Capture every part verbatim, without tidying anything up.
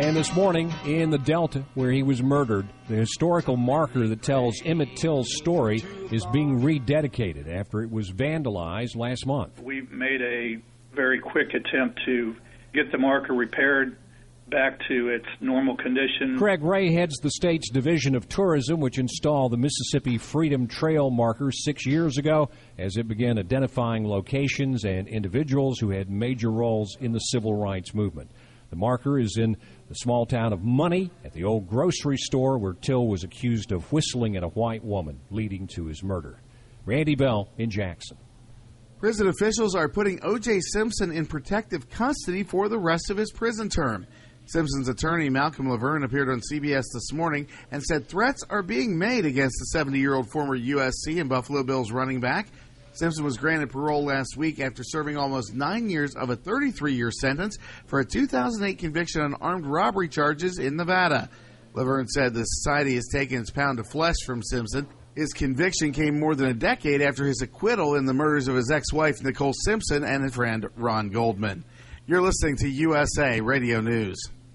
And this morning in the Delta, where he was murdered, the historical marker that tells Emmett Till's story is being rededicated after it was vandalized last month. We made a very quick attempt to get the marker repaired back to its normal condition. Craig Ray heads the state's Division of Tourism, which installed the Mississippi Freedom Trail marker six years ago as it began identifying locations and individuals who had major roles in the civil rights movement. The marker is in the small town of Money at the old grocery store where Till was accused of whistling at a white woman, leading to his murder. Randy Bell in Jackson. Prison officials are putting O J. Simpson in protective custody for the rest of his prison term. Simpson's attorney, Malcolm Laverne, appeared on C B S this morning and said threats are being made against the seventy-year-old former U S C and Buffalo Bills running back. Simpson was granted parole last week after serving almost nine years of a thirty-three-year sentence for a two thousand eight conviction on armed robbery charges in Nevada. Laverne said the society has taken its pound of flesh from Simpson. His conviction came more than a decade after his acquittal in the murders of his ex-wife, Nicole Simpson, and his friend, Ron Goldman. You're listening to U S A Radio News.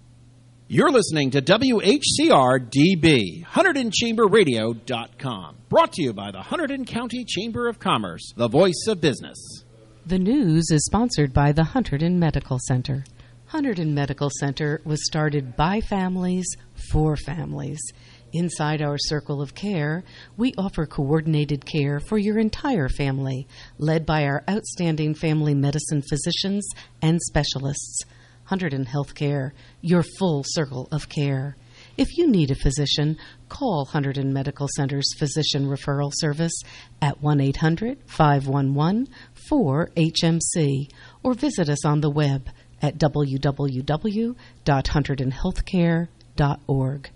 You're listening to W H C R D B, Hunterdon Chamber Radio dot com. Brought to you by the Hunterdon County Chamber of Commerce, the voice of business. The news is sponsored by the Hunterdon Medical Center. Hunterdon Medical Center was started by families for families. Inside our circle of care, we offer coordinated care for your entire family, led by our outstanding family medicine physicians and specialists. Hunterdon Healthcare, your full circle of care. If you need a physician, call Hunterdon Medical Center's Physician Referral Service at one eight hundred, five one one, four H M C or visit us on the web at w w w dot hunterdon healthcare dot org.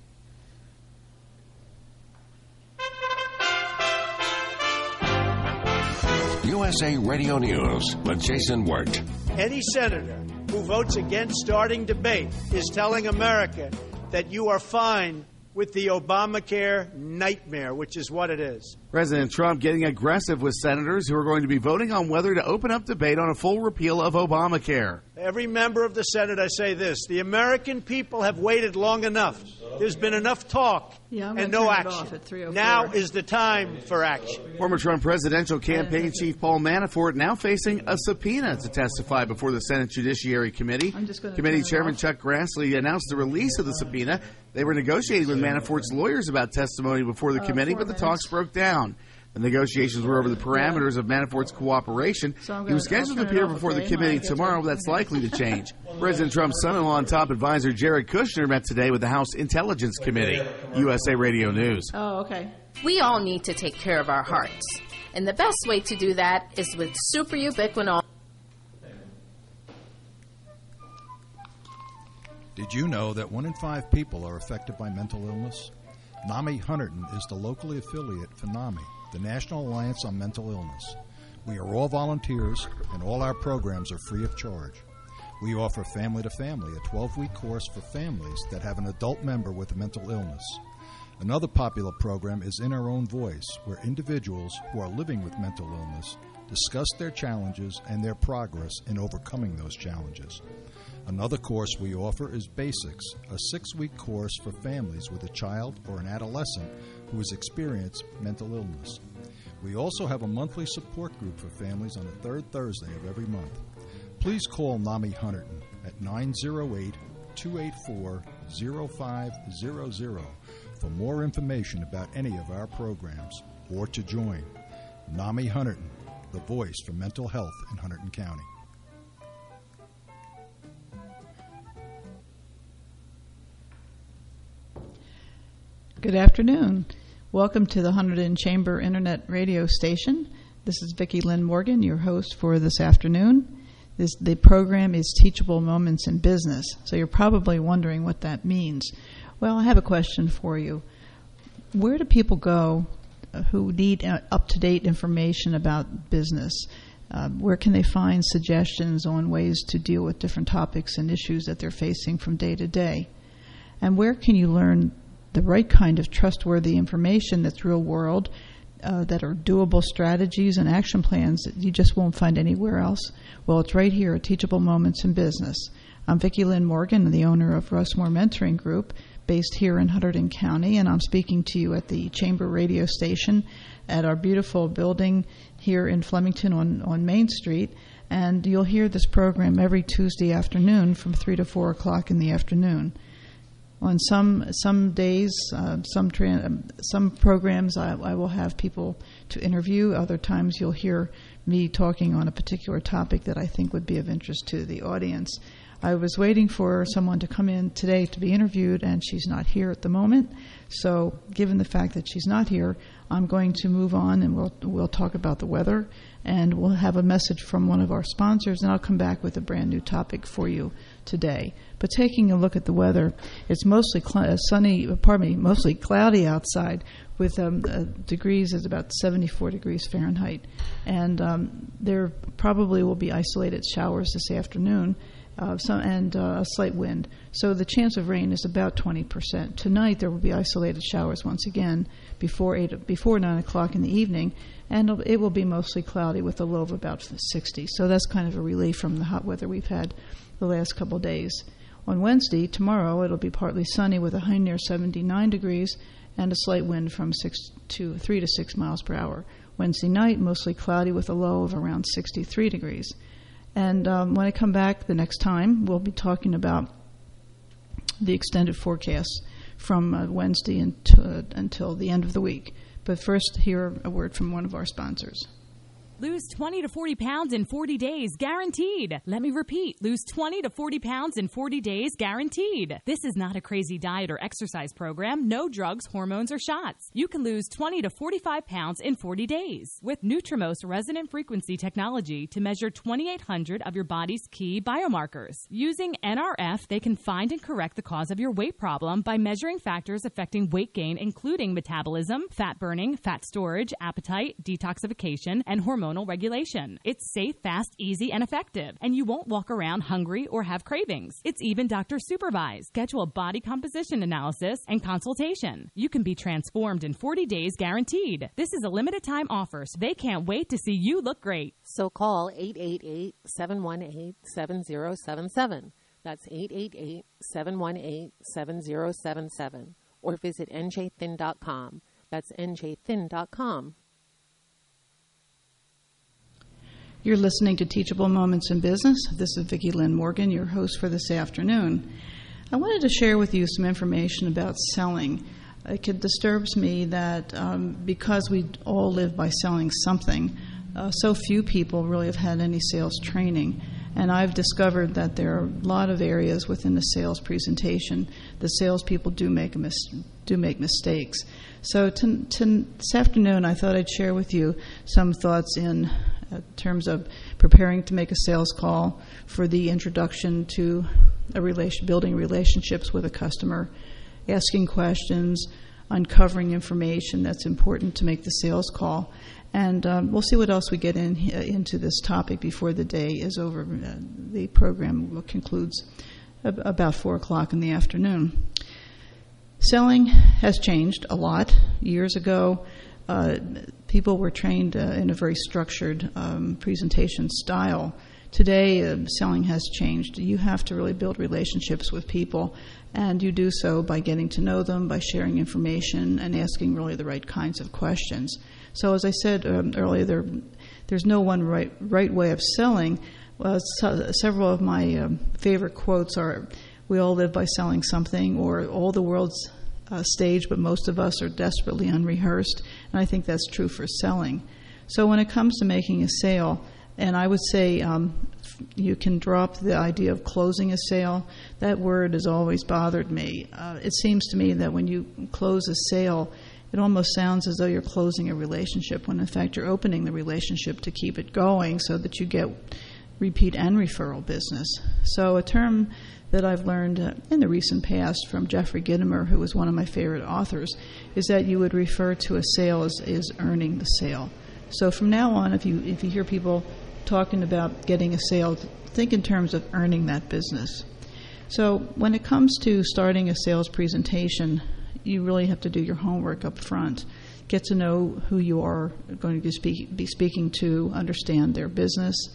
U S A Radio News with Jason Wirt. Any senator who votes against starting debate is telling America that you are fine with the Obamacare nightmare, which is what it is. President Trump getting aggressive with senators who are going to be voting on whether to open up debate on a full repeal of Obamacare. Every member of the Senate, I say this: the American people have waited long enough. There's been enough talk yeah, and no action. Now is the time for action. Former Trump presidential campaign chief Paul Manafort now facing a subpoena to testify before the Senate Judiciary Committee. Committee Chairman Chuck Grassley announced the release of the subpoena. They were negotiating with Manafort's lawyers about testimony before the uh, committee, but the talks broke down. The negotiations were over the parameters of Manafort's cooperation. So he was scheduled to appear before the committee tomorrow, but that's likely to change. President Trump's son-in-law and top advisor Jared Kushner met today with the House Intelligence Committee. U S A Radio News. Oh, okay. We all need to take care of our hearts. And the best way to do that is with Super Ubiquinol. Did you know that one in five people are affected by mental illness? NAMI Hunterdon is the locally affiliate for NAMI, the National Alliance on Mental Illness. We are all volunteers, and all our programs are free of charge. We offer Family to Family, a twelve-week course for families that have an adult member with a mental illness. Another popular program is In Our Own Voice, where individuals who are living with mental illness discuss their challenges and their progress in overcoming those challenges. Another course we offer is Basics, a six-week course for families with a child or an adolescent who has experienced mental illness. We also have a monthly support group for families on the third Thursday of every month. Please call NAMI Hunterdon at nine oh eight, two eight four, oh five hundred for more information about any of our programs or to join. NAMI Hunterdon, the voice for mental health in Hunterdon County. Good afternoon. Welcome to the Hunterdon Chamber Internet Radio Station. This is Vicki Lynn Morgan, your host for this afternoon. This, the program is Teachable Moments in Business, so you're probably wondering what that means. Well, I have a question for you. Where do people go who need uh, up-to-date information about business? Uh, where can they find suggestions on ways to deal with different topics and issues that they're facing from day to day? And where can you learn the right kind of trustworthy information that's real world, uh, that are doable strategies and action plans that you just won't find anywhere else? Well, it's right here at Teachable Moments in Business. I'm Vicki Lynn Morgan, the owner of Rushmore Mentoring Group, based here in Hunterdon County, and I'm speaking to you at the Chamber radio station at our beautiful building here in Flemington on, on Main Street. And you'll hear this program every Tuesday afternoon from three to four o'clock in the afternoon. On some some days, uh, some tra- some programs, I, I will have people to interview. Other times, you'll hear me talking on a particular topic that I think would be of interest to the audience. I was waiting for someone to come in today to be interviewed, and she's not here at the moment. So, given the fact that she's not here, I'm going to move on, and we'll we'll talk about the weather, and we'll have a message from one of our sponsors, and I'll come back with a brand new topic for you today. But taking a look at the weather, it's mostly cl- sunny, pardon me, mostly cloudy outside, with um, uh, degrees is about seventy-four degrees Fahrenheit, and um, there probably will be isolated showers this afternoon. Uh, some, and uh, a slight wind. So the chance of rain is about twenty percent. Tonight there will be isolated showers once again before eight, before nine o'clock in the evening, and it'll, it will be mostly cloudy with a low of about sixty. So that's kind of a relief from the hot weather we've had the last couple of days. On Wednesday, tomorrow, it'll be partly sunny with a high near seventy-nine degrees and a slight wind from six to three to six miles per hour. Wednesday night, mostly cloudy with a low of around sixty-three degrees. And um, when I come back the next time, we'll be talking about the extended forecast from uh, Wednesday until, uh, until the end of the week. But first, hear a word from one of our sponsors. Lose twenty to forty pounds in forty days, guaranteed. Let me repeat, lose twenty to forty pounds in forty days, guaranteed. This is not a crazy diet or exercise program, no drugs, hormones, or shots. You can lose twenty to forty-five pounds in forty days with Nutrimost resonant frequency technology to measure twenty-eight hundred of your body's key biomarkers. Using N R F, they can find and correct the cause of your weight problem by measuring factors affecting weight gain, including metabolism, fat burning, fat storage, appetite, detoxification, and hormone regulation. It's safe, fast, easy, and effective, and you won't walk around hungry or have cravings. It's even doctor supervised. Schedule a body composition analysis and consultation. You can be transformed in forty days guaranteed. This is a limited time offer, so they can't wait to see you look great. So call eight eight eight, seven one eight, seven zero seven seven. That's eight eight eight, seven one eight, seven zero seven seven. Or visit N J thin dot com. That's N J thin dot com. You're listening to Teachable Moments in Business. This is Vicki Lynn Morgan, your host for this afternoon. I wanted to share with you some information about selling. It disturbs me that um, because we all live by selling something, uh, so few people really have had any sales training. And I've discovered that there are a lot of areas within the sales presentation the salespeople do make a mis- do make mistakes. So to, to, this afternoon, I thought I'd share with you some thoughts in in terms of preparing to make a sales call, for the introduction to a relation, building relationships with a customer, asking questions, uncovering information that's important to make the sales call. And um, we'll see what else we get in, uh, into this topic before the day is over. Uh, the program concludes ab- about four o'clock in the afternoon. Selling has changed a lot. Years ago, uh, people were trained uh, in a very structured um, presentation style. Today, uh, selling has changed. You have to really build relationships with people, and you do so by getting to know them, by sharing information, and asking really the right kinds of questions. So as I said um, earlier, there, there's no one right, right way of selling. Well, so, several of my um, favorite quotes are, "We all live by selling something," or "All the world's uh, stage, but most of us are desperately unrehearsed." And I think that's true for selling. So when it comes to making a sale, and I would say um, you can drop the idea of closing a sale. That word has always bothered me. Uh, it seems to me that when you close a sale, it almost sounds as though you're closing a relationship, when in fact you're opening the relationship to keep it going so that you get repeat and referral business. So a term that I've learned uh, in the recent past from Jeffrey Gitomer, who was one of my favorite authors, is that you would refer to a sale as, as earning the sale. So from now on, if you if you hear people talking about getting a sale, think in terms of earning that business. So when it comes to starting a sales presentation, you really have to do your homework up front. Get to know who you are going to be, speak, be speaking to, understand their business,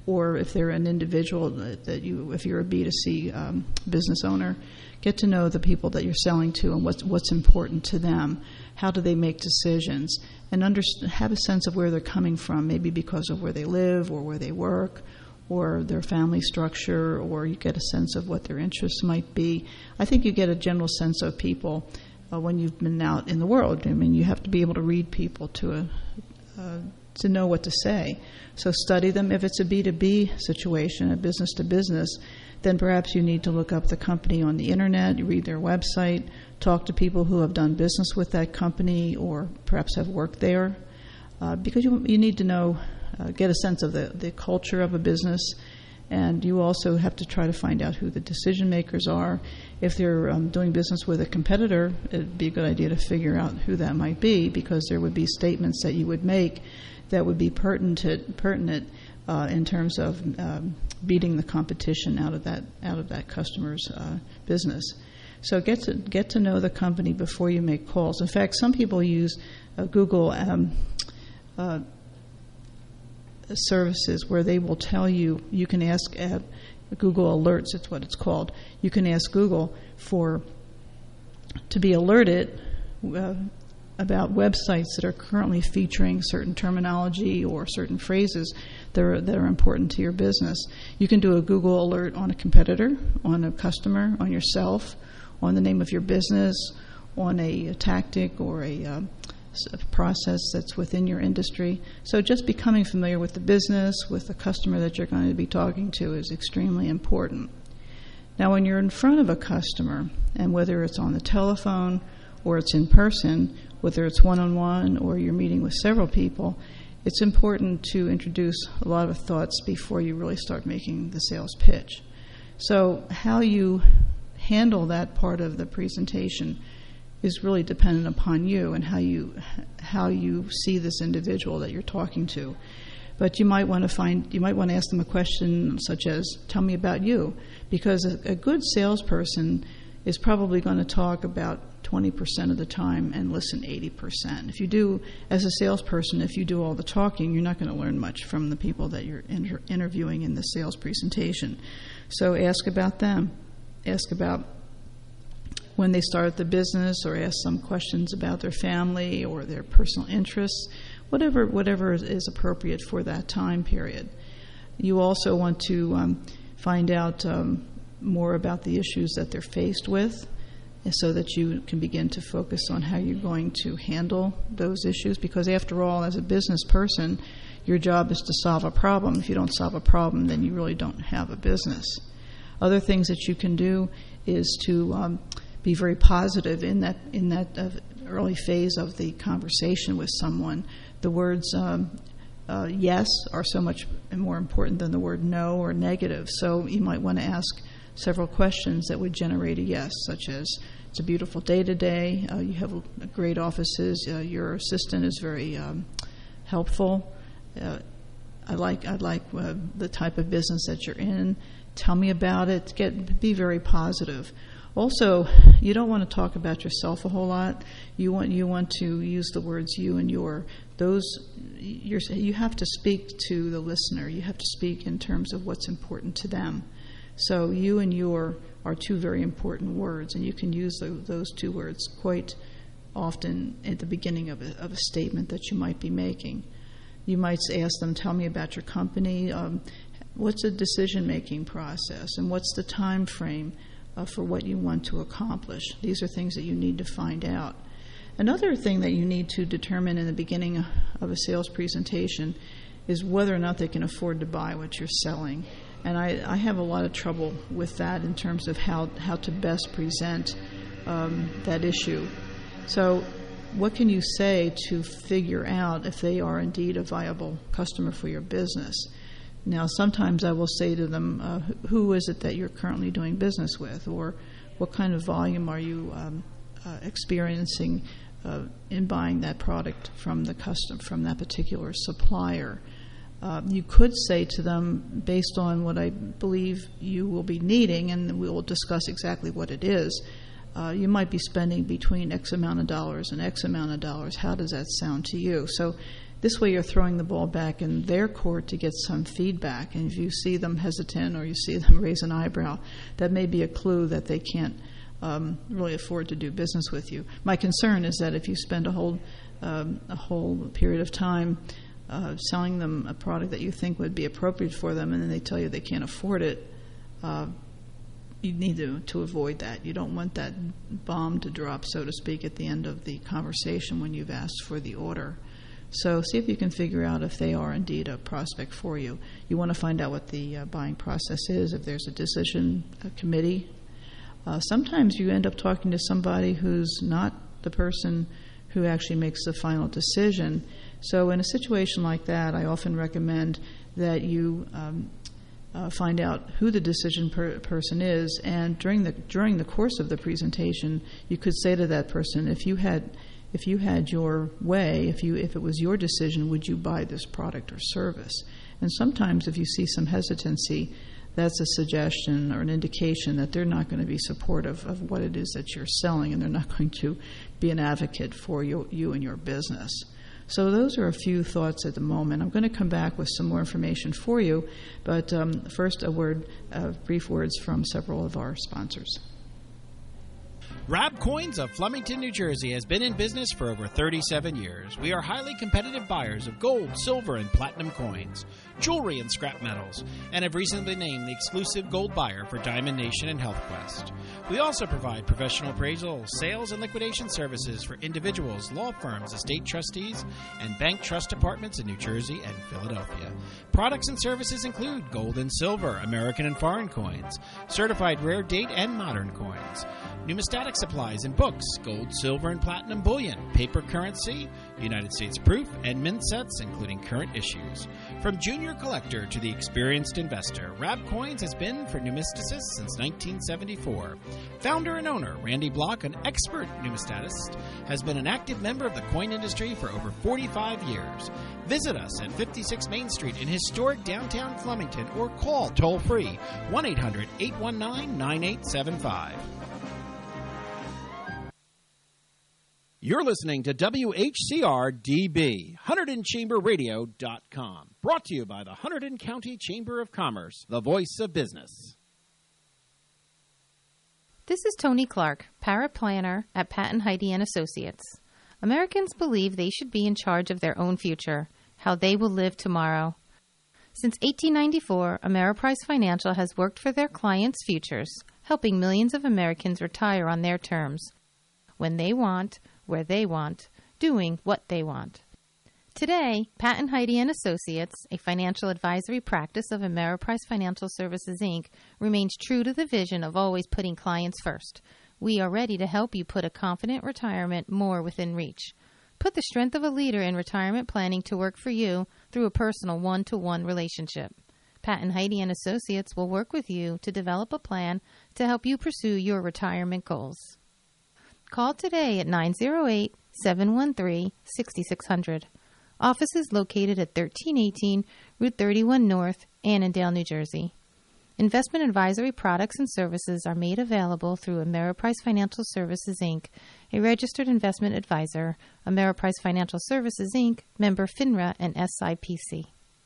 or if they're an individual that, that you, if you're a B two C um, business owner, get to know the people that you're selling to and what's what's important to them. How do they make decisions? And under, have a sense of where they're coming from, maybe because of where they live or where they work or their family structure, or you get a sense of what their interests might be. I think you get a general sense of people uh, when you've been out in the world. I mean, you have to be able to read people to a, uh, to know what to say. So study them. If it's a B two B situation, a business to business, then perhaps you need to look up the company on the internet, you read their website, talk to people who have done business with that company or perhaps have worked there, uh, because you, you need to know, uh, get a sense of the, the culture of a business, and you also have to try to find out who the decision makers are. If they're um, doing business with a competitor, it would be a good idea to figure out who that might be, because there would be statements that you would make that would be pertinent, pertinent uh, in terms of um, beating the competition out of that out of that customer's uh, business. So get to get to know the company before you make calls. In fact, some people use uh, Google um, uh, services where they will tell you, you can ask uh, Google Alerts, it's what it's called. You can ask Google for to be alerted uh, about websites that are currently featuring certain terminology or certain phrases that are, that are important to your business. You can do a Google alert on a competitor, on a customer, on yourself, on the name of your business, on a, a tactic or a, uh, a process that's within your industry. So just becoming familiar with the business, with the customer that you're going to be talking to is extremely important. Now, when you're in front of a customer, and whether it's on the telephone or it's in person, whether it's one-on-one or you're meeting with several people, it's important to introduce a lot of thoughts before you really start making the sales pitch. So how you handle that part of the presentation is really dependent upon you and how you how you see this individual that you're talking to. But you might want to find you might want to ask them a question such as, "Tell me about you," because a, a good salesperson is probably going to talk about twenty percent of the time and listen eighty percent. If you do, as a salesperson, if you do all the talking, you're not going to learn much from the people that you're inter- interviewing in the sales presentation. So ask about them. Ask about when they started the business, or ask some questions about their family or their personal interests, whatever whatever is appropriate for that time period. You also want to um, find out um, more about the issues that they're faced with, so that you can begin to focus on how you're going to handle those issues. Because after all, as a business person, your job is to solve a problem. If you don't solve a problem, then you really don't have a business. Other things that you can do is to um, be very positive in that in that uh, early phase of the conversation with someone. The words um, uh, yes are so much more important than the word no or negative. So you might want to ask several questions that would generate a yes, such as, "It's a beautiful day today, uh, you have great offices, uh, your assistant is very um, helpful, uh, I like I like uh, the type of business that you're in, tell me about it." Get be very positive. Also, you don't want to talk about yourself a whole lot. You want you want to use the words you and your. Those you're, you have to speak to the listener. You have to speak in terms of what's important to them. So you and your are two very important words, and you can use the, those two words quite often at the beginning of a, of a statement that you might be making. You might ask them, "Tell me about your company. Um, what's the decision-making process, and what's the time frame uh, for what you want to accomplish?" These are things that you need to find out. Another thing that you need to determine in the beginning of a sales presentation is whether or not they can afford to buy what you're selling. And I, I have a lot of trouble with that in terms of how, how to best present um, that issue. So what can you say to figure out if they are indeed a viable customer for your business? Now, sometimes I will say to them, uh, who is it that you're currently doing business with? Or what kind of volume are you um, uh, experiencing uh, in buying that product from the custom, from that particular supplier? Uh, you could say to them, based on what I believe you will be needing, and we will discuss exactly what it is, uh, you might be spending between X amount of dollars and X amount of dollars. How does that sound to you? So This way you're throwing the ball back in their court to get some feedback. And if you see them hesitant or you see them raise an eyebrow, that may be a clue that they can't um, really afford to do business with you. My concern is that if you spend a whole, um, a whole period of time uh, selling them a product that you think would be appropriate for them and then they tell you they can't afford it, uh, you need to, to avoid that. You don't want that bomb to drop, so to speak, at the end of the conversation when you've asked for the order. So see if you can figure out if they are indeed a prospect for you. You want to find out what the uh, buying process is, if there's a decision a committee. Uh, sometimes you end up talking to somebody who's not the person who actually makes the final decision. So in a situation like that, I often recommend that you um, uh, find out who the decision per- person is, and during the during the course of the presentation, you could say to that person, if you had If you had your way, if you if it was your decision, would you buy this product or service? And sometimes if you see some hesitancy, that's a suggestion or an indication that they're not going to be supportive of what it is that you're selling, and they're not going to be an advocate for you, you and your business. So those are a few thoughts at the moment. I'm going to come back with some more information for you, but um, first a word, uh, brief words from several of our sponsors. Rab Coins of Flemington, New Jersey has been in business for over thirty-seven years. We are highly competitive buyers of gold, silver, and platinum coins, jewelry, and scrap metals, and have recently been named the exclusive gold buyer for Diamond Nation and HealthQuest. We also provide professional appraisal, sales, and liquidation services for individuals, law firms, estate trustees, and bank trust departments in New Jersey and Philadelphia. Products and services include gold and silver, American and foreign coins, certified rare date and modern coins, numismatic supplies and books, gold, silver, and platinum bullion, paper currency, United States proof, and mint sets, including current issues. From junior collector to the experienced investor, Rab Coins has been for numisticists since nineteen seventy-four. Founder and owner Randy Block, an expert numismatist, has been an active member of the coin industry for over forty-five years. Visit us at fifty-six Main Street in historic downtown Flemington or call toll-free one eight hundred, eight one nine, nine eight seven five. You're listening to W H C R D B, Hunterdon Chamber Radio dot com. Brought to you by the Hunterdon County Chamber of Commerce, the voice of business. This is Tony Clark, paraplanner at Pat and Heidi and Associates. Americans believe they should be in charge of their own future, how they will live tomorrow. Since eighteen ninety-four, Ameriprise Financial has worked for their clients' futures, helping millions of Americans retire on their terms, when they want, where they want, doing what they want. Today, Pat and Heidi and Associates, a financial advisory practice of Ameriprise Financial Services, Incorporated, remains true to the vision of always putting clients first. We are ready to help you put a confident retirement more within reach. Put the strength of a leader in retirement planning to work for you through a personal one-to-one relationship. Pat and Heidi and Associates will work with you to develop a plan to help you pursue your retirement goals. Call today at nine oh eight, seven one three, six six zero zero. Office is located at thirteen eighteen Route thirty-one North, Annandale, New Jersey. Investment advisory products and services are made available through Ameriprise Financial Services, Incorporated, a registered investment advisor, Ameriprise Financial Services, Incorporated, member FINRA and S I P C.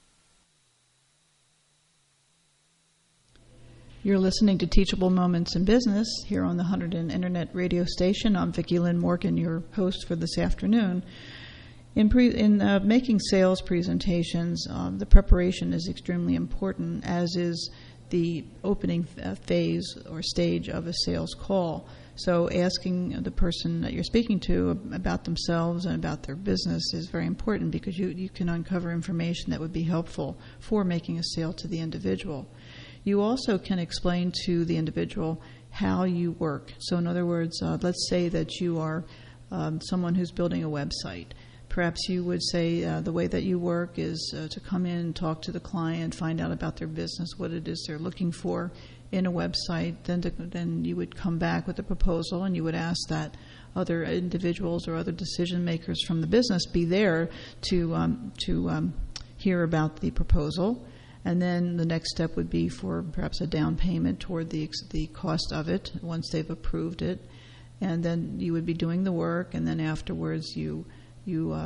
You're listening to Teachable Moments in Business here on the Hunterdon Internet Radio Station. I'm Vicki Lynn Morgan, your host for this afternoon. In, pre- in uh, making sales presentations, um, the preparation is extremely important, as is the opening uh, phase or stage of a sales call. So asking the person that you're speaking to about themselves and about their business is very important, because you, you can uncover information that would be helpful for making a sale to the individual. You also can explain to the individual how you work. So in other words, uh, let's say that you are um, someone who's building a website. Perhaps you would say uh, the way that you work is uh, to come in and talk to the client, find out about their business, what it is they're looking for in a website. Then, to, then you would come back with a proposal, and you would ask that other individuals or other decision makers from the business be there to um, to um, hear about the proposal. And then the next step would be for perhaps a down payment toward the the cost of it once they've approved it. And then you would be doing the work, and then afterwards you you um,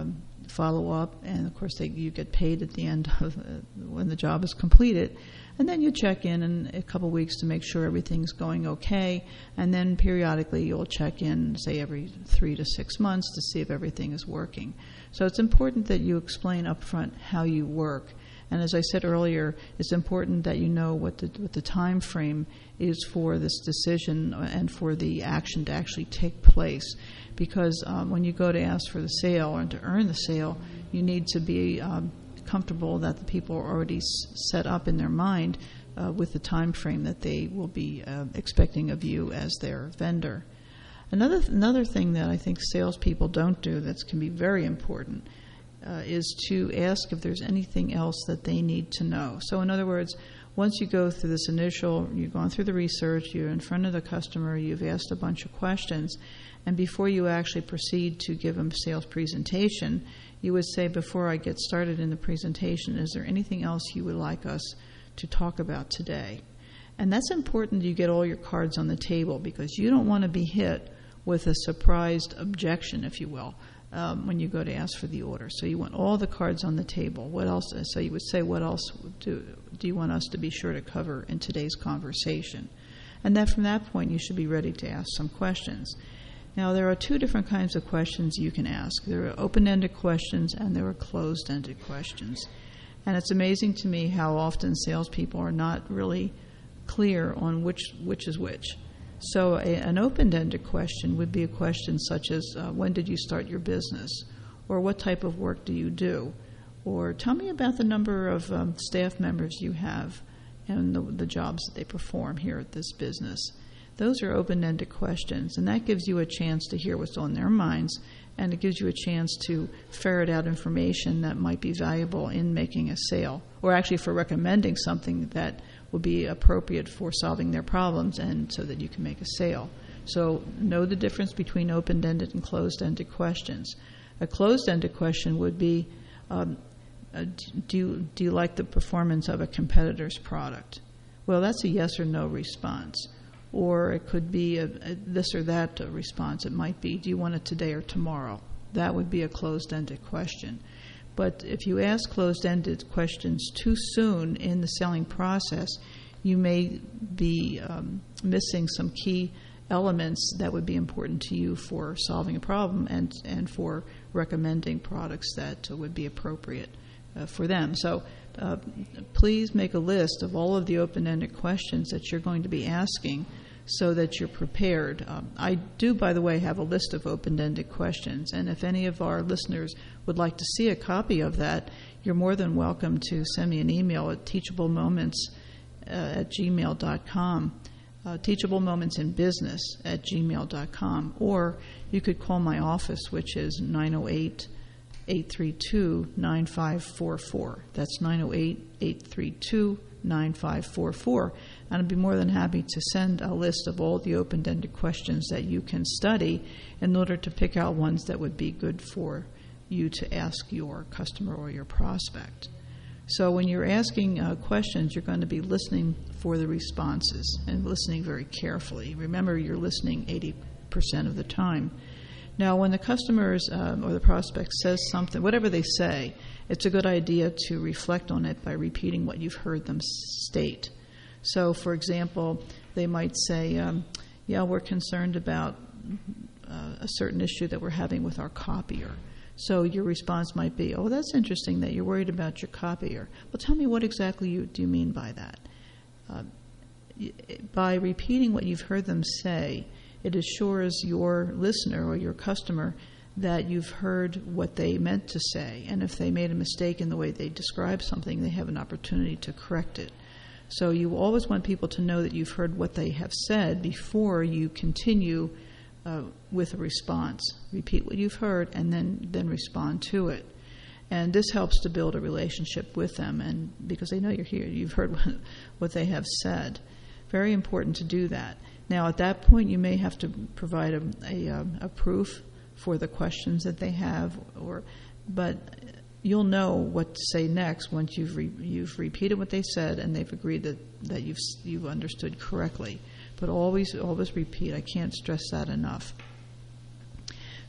follow up, and of course they, you get paid at the end of uh, when the job is completed. And then you check in in a couple weeks to make sure everything's going okay, and then periodically you'll check in, say every three to six months to see if everything is working. So it's important that you explain up front how you work. And as I said earlier, it's important that you know what the what the time frame is for this decision and for the action to actually take place. Because um, when you go to ask for the sale or to earn the sale, you need to be um, comfortable that the people are already s- set up in their mind uh, with the time frame that they will be uh, expecting of you as their vendor. Another th- another thing that I think salespeople don't do that can be very important uh, is to ask if there's anything else that they need to know. So in other words, once you go through this initial, you've gone through the research, you're in front of the customer, you've asked a bunch of questions, and before you actually proceed to give them a sales presentation, you would say, before I get started in the presentation, is there anything else you would like us to talk about today? And that's important you get all your cards on the table, because you don't want to be hit with a surprised objection, if you will, um, when you go to ask for the order. So you want all the cards on the table. What else? So you would say, what else do, do you want us to be sure to cover in today's conversation? And then from that point, you should be ready to ask some questions. Now, there are two different kinds of questions you can ask. There are open-ended questions and there are closed-ended questions. And it's amazing to me how often salespeople are not really clear on which which is which. So a, an open-ended question would be a question such as, uh, when did you start your business? Or what type of work do you do? Or tell me about the number of um, staff members you have and the, the jobs that they perform here at this business. Those are open-ended questions, and that gives you a chance to hear what's on their minds, and it gives you a chance to ferret out information that might be valuable in making a sale, or actually for recommending something that will be appropriate for solving their problems and so that you can make a sale. So know the difference between open-ended and closed-ended questions. A closed-ended question would be, um, uh, do you, do you like the performance of a competitor's product? Well, that's a yes or no response. Or it could be a, a this or that response. It might be, do you want it today or tomorrow? That would be a closed-ended question. But if you ask closed-ended questions too soon in the selling process, you may be um, missing some key elements that would be important to you for solving a problem and, and for recommending products that uh, would be appropriate uh, for them. So uh, please make a list of all of the open-ended questions that you're going to be asking so that you're prepared. Um, I do, by the way, have a list of open-ended questions, and if any of our listeners would like to see a copy of that, you're more than welcome to send me an email at teachable moments uh, at gmail dot com, uh, teachable moments in business at gmail dot com, or you could call my office, which is nine oh eight, eight three two, nine five four four. That's nine oh eight, eight three two, nine five four four. And I'd be more than happy to send a list of all the open-ended questions that you can study in order to pick out ones that would be good for you to ask your customer or your prospect. So when you're asking uh, questions, you're going to be listening for the responses and listening very carefully. Remember, you're listening eighty percent of the time. Now, when the customers um, or the prospect says something, whatever they say, it's a good idea to reflect on it by repeating what you've heard them state. So, for example, they might say, um, yeah, we're concerned about uh, a certain issue that we're having with our copier. So your response might be, oh, that's interesting that you're worried about your copier. Well, tell me what exactly you, do you mean by that? Uh, by repeating what you've heard them say, it assures your listener or your customer that you've heard what they meant to say. And if they made a mistake in the way they described something, they have an opportunity to correct it. So you always want people to know that you've heard what they have said before you continue uh, with a response. Repeat what you've heard and then, then respond to it. And this helps to build a relationship with them, and because they know you're here, you've heard what, what they have said. Very important to do that. Now, at that point, you may have to provide a, a, a proof for the questions that they have, or but you'll know what to say next once you've re, you've repeated what they said and they've agreed that, that you've you've understood correctly. But always always repeat. I can't stress that enough.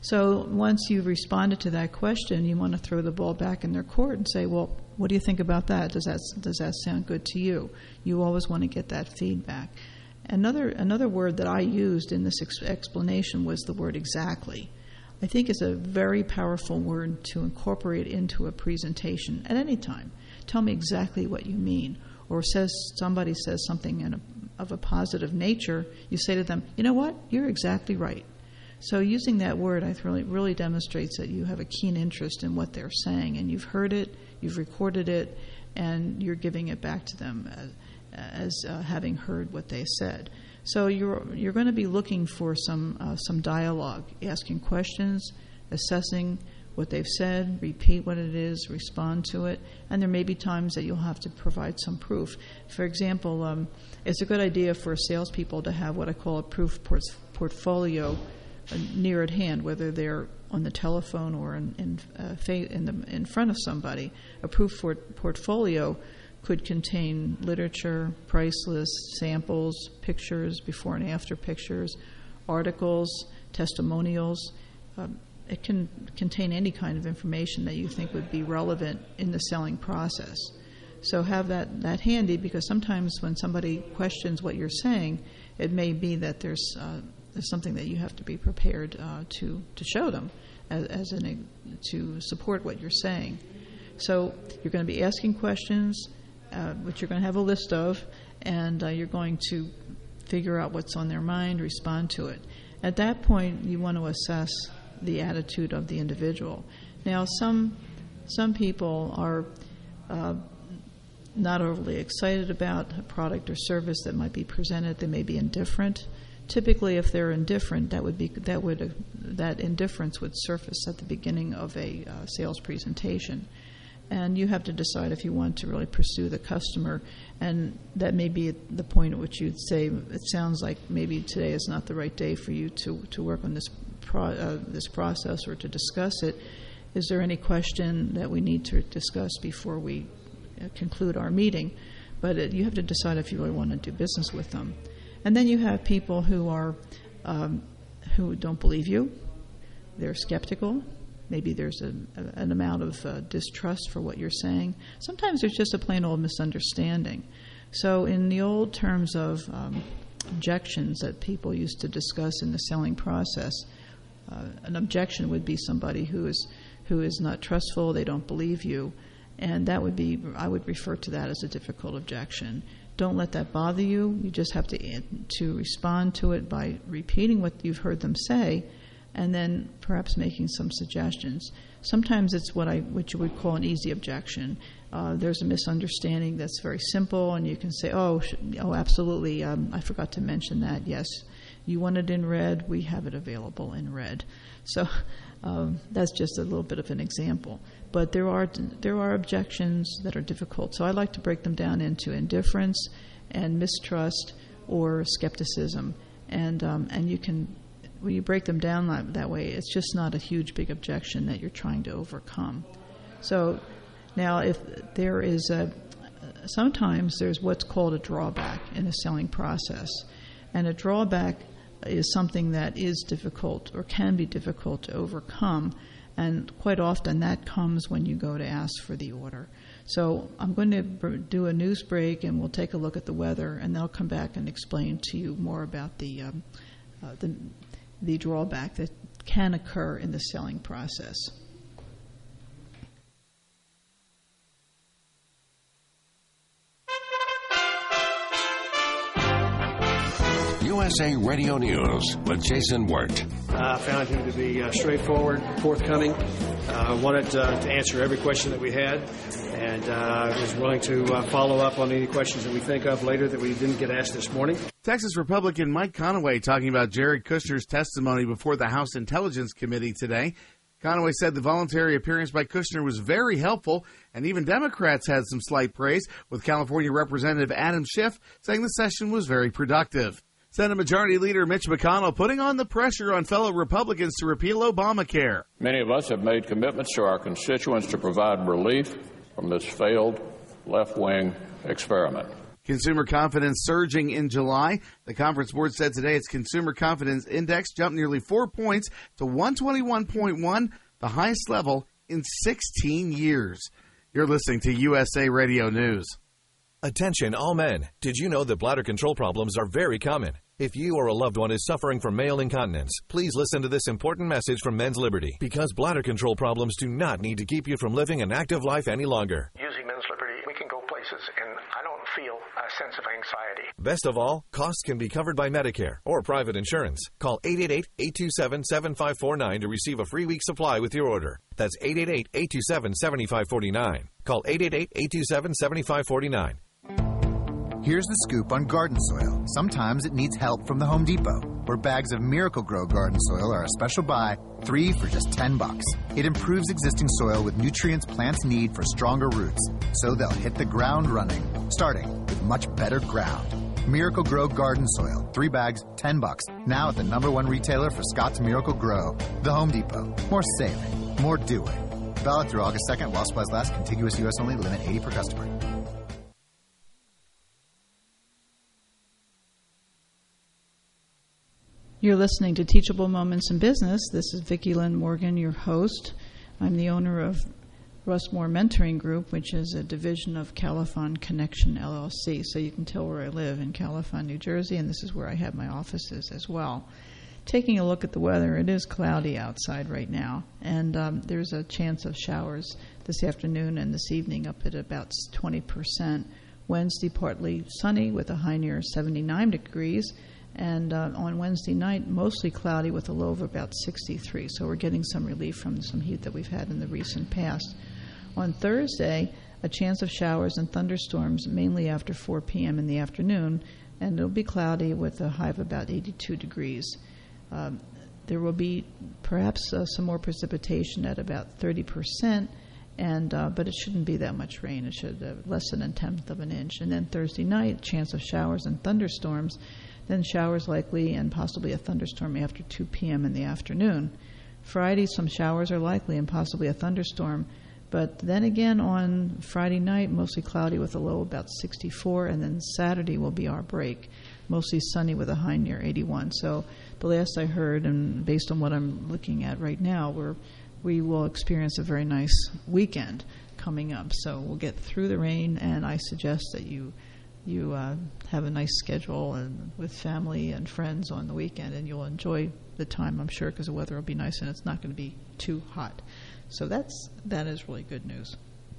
So once you've responded to that question, you want to throw the ball back in their court and say, well, what do you think about that? Does that does that sound good to you? You always want to get that feedback. Another another word that I used in this ex- explanation was the word exactly. I think it's a very powerful word to incorporate into a presentation at any time. Tell me exactly what you mean. Or says somebody says something in a, of a positive nature, you say to them, you know what, you're exactly right. So using that word, I think really, really demonstrates that you have a keen interest in what they're saying, and you've heard it, you've recorded it, and you're giving it back to them as, as uh, having heard what they said. So you're you're going to be looking for some uh, some dialogue, asking questions, assessing what they've said, repeat what it is, respond to it, and there may be times that you'll have to provide some proof. For example, um, it's a good idea for salespeople to have what I call a proof port- portfolio uh, near at hand, whether they're on the telephone or in in, uh, fa- in, the, in front of somebody. A proof port- portfolio could contain literature, price lists, samples, pictures, before and after pictures, articles, testimonials. Um, it can contain any kind of information that you think would be relevant in the selling process. So have that, that handy, because sometimes when somebody questions what you're saying, it may be that there's, uh, there's something that you have to be prepared uh, to, to show them as, as an, to support what you're saying. So you're going to be asking questions, Uh, which you're going to have a list of, and uh, you're going to figure out what's on their mind, respond to it. At that point, you want to assess the attitude of the individual. Now, some some people are uh, not overly excited about a product or service that might be presented. They may be indifferent. Typically, if they're indifferent, that would be that would uh, that indifference would surface at the beginning of a uh, sales presentation. And you have to decide if you want to really pursue the customer. And that may be at the point at which you'd say, it sounds like maybe today is not the right day for you to, to work on this pro, uh, this process or to discuss it. Is there any question that we need to discuss before we uh, conclude our meeting? But it, you have to decide if you really want to do business with them. And then you have people who are um, who don't believe you. They're skeptical. Maybe there's a, a, an amount of uh, distrust for what you're saying. Sometimes there's just a plain old misunderstanding. So in the old terms of um, objections that people used to discuss in the selling process, uh, an objection would be somebody who is who is not trustful, they don't believe you, and that would be, I would refer to that as a difficult objection. Don't let that bother you. You just have to to respond to it by repeating what you've heard them say, and then perhaps making some suggestions. Sometimes it's what I what you would call an easy objection. Uh, there's a misunderstanding that's very simple, and you can say, oh, sh- oh, absolutely, um, I forgot to mention that. Yes, you want it in red, we have it available in red. So um, that's just a little bit of an example. But there are there are objections that are difficult. So I like to break them down into indifference and mistrust or skepticism. And um, and you can, when you break them down that, that way, it's just not a huge, big objection that you're trying to overcome. So now if there is a, sometimes there's what's called a drawback in the selling process. And a drawback is something that is difficult or can be difficult to overcome. And quite often that comes when you go to ask for the order. So I'm going to do a news break, and we'll take a look at the weather, and they'll come back and explain to you more about the um, uh, the, the drawback that can occur in the selling process. U S A Radio News with Jason Wirt. I uh, found him to be uh, straightforward, forthcoming. I uh, wanted uh, to answer every question that we had, and uh, was willing to uh, follow up on any questions that we think of later that we didn't get asked this morning. Texas Republican Mike Conaway talking about Jared Kushner's testimony before the House Intelligence Committee today. Conaway said the voluntary appearance by Kushner was very helpful, and even Democrats had some slight praise, with California Representative Adam Schiff saying the session was very productive. Senate Majority Leader Mitch McConnell putting on the pressure on fellow Republicans to repeal Obamacare. Many of us have made commitments to our constituents to provide relief from this failed left-wing experiment. Consumer confidence surging in July. The Conference Board said today its Consumer Confidence Index jumped nearly four points to one twenty-one point one, the highest level in sixteen years. You're listening to U S A Radio News. Attention all men. Did you know that bladder control problems are very common? If you or a loved one is suffering from male incontinence, please listen to this important message from Men's Liberty, because bladder control problems do not need to keep you from living an active life any longer. Using Men's Liberty, we can go places, and I don't feel a sense of anxiety. Best of all, costs can be covered by Medicare or private insurance. Call eight eight eight, eight two seven, seven five four nine to receive a free week supply with your order. That's eight eight eight, eight two seven, seven five four nine. Call eight eight eight, eight two seven, seven five four nine. Here's the scoop on garden soil. Sometimes it needs help from the Home Depot, where bags of Miracle-Gro garden soil are a special buy, three for just ten bucks. It improves existing soil with nutrients plants need for stronger roots, so they'll hit the ground running, starting with much better ground. Miracle-Gro garden soil, three bags, ten bucks. Now at the number one retailer for Scott's Miracle-Gro, the Home Depot. More saving, more doing. Valid through August second while supplies last. Contiguous U S only. Limit eighty per customer. You're listening to Teachable Moments in Business. This is Vicki Lynn Morgan, your host. I'm the owner of Russmore Mentoring Group, which is a division of Califon Connection, L L C. So you can tell where I live, in Califon, New Jersey, and this is where I have my offices as well. Taking a look at the weather, it is cloudy outside right now, and um, there's a chance of showers this afternoon and this evening up at about twenty percent. Wednesday, partly sunny with a high near seventy-nine degrees. And uh, on Wednesday night, mostly cloudy with a low of about sixty-three. So we're getting some relief from some heat that we've had in the recent past. On Thursday, a chance of showers and thunderstorms, mainly after four p.m. in the afternoon, and it'll be cloudy with a high of about eighty-two degrees. Um, there will be perhaps uh, some more precipitation at about thirty percent, and uh, but it shouldn't be that much rain. It should uh, less than a tenth of an inch. And then Thursday night, chance of showers and thunderstorms. Then showers likely and possibly a thunderstorm after two p.m. in the afternoon. Friday, some showers are likely and possibly a thunderstorm. But then again on Friday night, mostly cloudy with a low about sixty-four. And then Saturday will be our break, mostly sunny with a high near eighty-one. So the last I heard, and based on what I'm looking at right now, we're, we will experience a very nice weekend coming up. So we'll get through the rain, and I suggest that you You uh, have a nice schedule and with family and friends on the weekend, and you'll enjoy the time, I'm sure, because the weather will be nice and it's not going to be too hot. So that's that is really good news.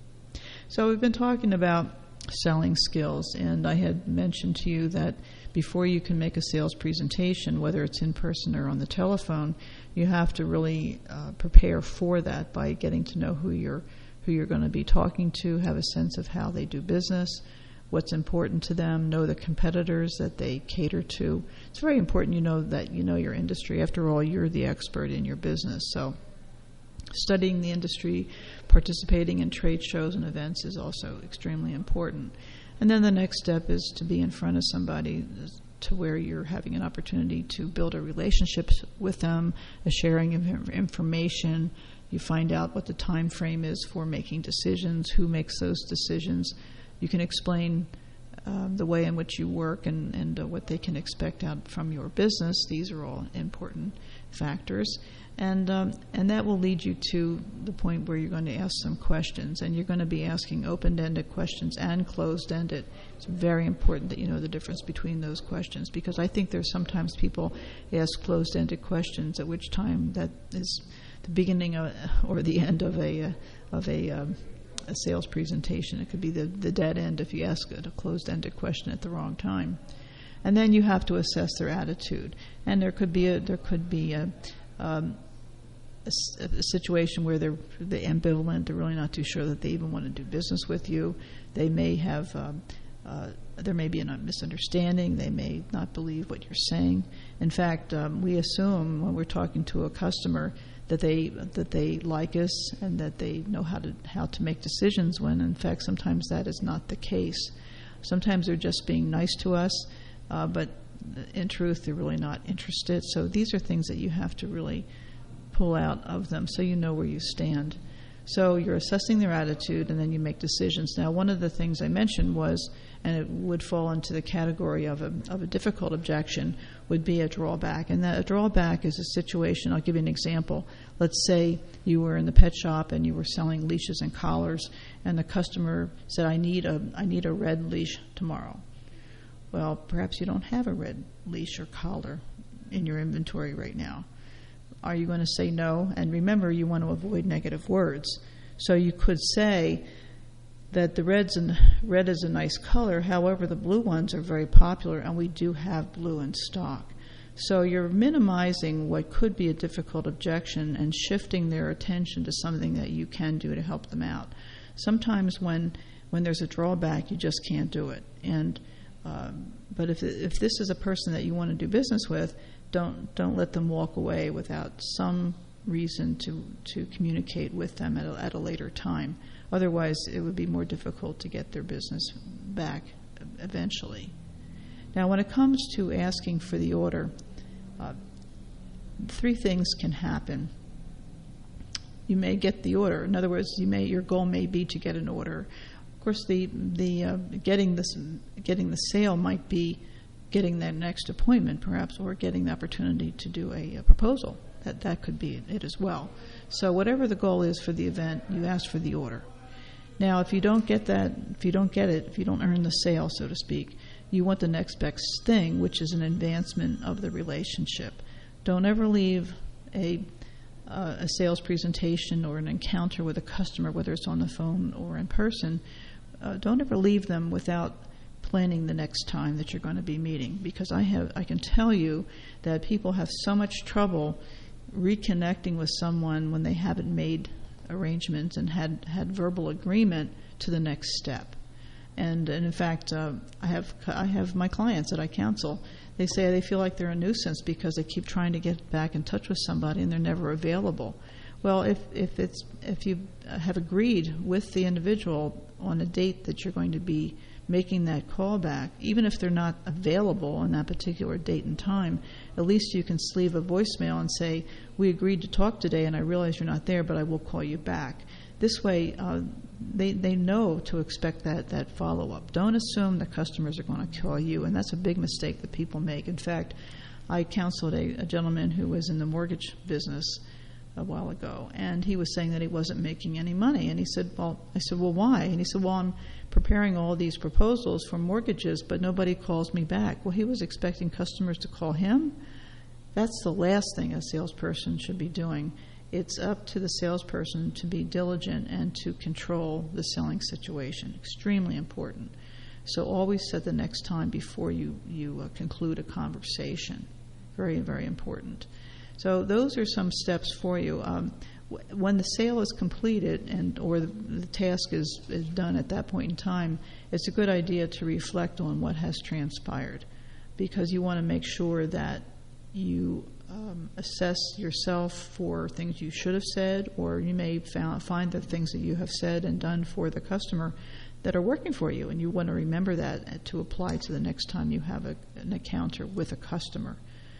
So we've been talking about selling skills, and I had mentioned to you that before you can make a sales presentation, whether it's in person or on the telephone, you have to really uh, prepare for that by getting to know who you're who you're going to be talking to, have a sense of how they do business, what's important to them, know the competitors that they cater to. It's very important you know that you know your industry. After all, you're the expert in your business. So studying the industry, participating in trade shows and events is also extremely important. And then the next step is to be in front of somebody to where you're having an opportunity to build a relationship with them, a sharing of information. You find out what the time frame is for making decisions, who makes those decisions. You can explain um, the way in which you work and, and uh, what they can expect out from your business. These are all important factors. And um, and that will lead you to the point where you're going to ask some questions. And you're going to be asking open-ended questions and closed-ended. It's very important that you know the difference between those questions, because I think there's sometimes people ask closed-ended questions, at which time that is the beginning of, or the end of a, uh, of a um, a sales presentation. It could be the, the dead end if you ask a closed-ended question at the wrong time. And then you have to assess their attitude. And there could be a there could be a, um, a, a situation where they're, they're ambivalent. They're really not too sure that they even want to do business with you. They may have um, uh, there may be a misunderstanding. They may not believe what you're saying. In fact, um, we assume when we're talking to a customer that they that they like us and that they know how to how to make decisions, when in fact sometimes that is not the case. Sometimes they're just being nice to us, uh, but in truth they're really not interested. So these are things that you have to really pull out of them so you know where you stand. So you're assessing their attitude, and then you make decisions. Now, one of the things I mentioned was, and it would fall into the category of a, of a difficult objection, would be a drawback. And that a drawback is a situation, I'll give you an example. Let's say you were in the pet shop and you were selling leashes and collars, and the customer said, I need a, I need a red leash tomorrow. Well, perhaps you don't have a red leash or collar in your inventory right now. Are you going to say no? And remember, you want to avoid negative words. So you could say that the red's and red is a nice color, however, the blue ones are very popular, and we do have blue in stock. So you're minimizing what could be a difficult objection and shifting their attention to something that you can do to help them out. Sometimes when when there's a drawback, you just can't do it. And um, but if if this is a person that you want to do business with, don't don't let them walk away without some reason to, to communicate with them at a, at a later time. Otherwise, it would be more difficult to get their business back eventually. Now, when it comes to asking for the order, uh, three things can happen. You may get the order. In other words, you may your goal may be to get an order. Of course, the the uh, getting this getting the sale might be getting that next appointment, perhaps, or getting the opportunity to do a, a proposal. That that could be it as well. So whatever the goal is for the event, you ask for the order. Now, if you don't get that, if you don't get it, if you don't earn the sale, so to speak, you want the next best thing, which is an advancement of the relationship. Don't ever leave a uh, a sales presentation or an encounter with a customer, whether it's on the phone or in person. Uh, don't ever leave them without planning the next time that you're going to be meeting, because I have I can tell you that people have so much trouble reconnecting with someone when they haven't made arrangements and had, had verbal agreement to the next step. And, and in fact, uh, I have I have my clients that I counsel. They say they feel like they're a nuisance because they keep trying to get back in touch with somebody and they're never available. Well, if if it's if you have agreed with the individual on a date that you're going to be making that call back, even if they're not available on that particular date and time, at least you can leave a voicemail and say, we agreed to talk today and I realize you're not there, but I will call you back. This way, uh, they they know to expect that, that follow-up. Don't assume the customers are going to call you, and that's a big mistake that people make. In fact, I counseled a, a gentleman who was in the mortgage business a while ago, and he was saying that he wasn't making any money. And he said, well, I said, well, why? And he said, well, I'm preparing all these proposals for mortgages, but nobody calls me back. Well, he was expecting customers to call him. That's the last thing a salesperson should be doing. It's up to the salesperson to be diligent and to control the selling situation. Extremely important. So always set the next time before you, you uh, conclude a conversation. Very, very important. So those are some steps for you. Um, w- when the sale is completed and or the, the task is, is done at that point in time, it's a good idea to reflect on what has transpired, because you want to make sure that you um, assess yourself for things you should have said, or you may found, find the things that you have said and done for the customer that are working for you, and you want to remember that to apply to the next time you have a, an encounter with a customer.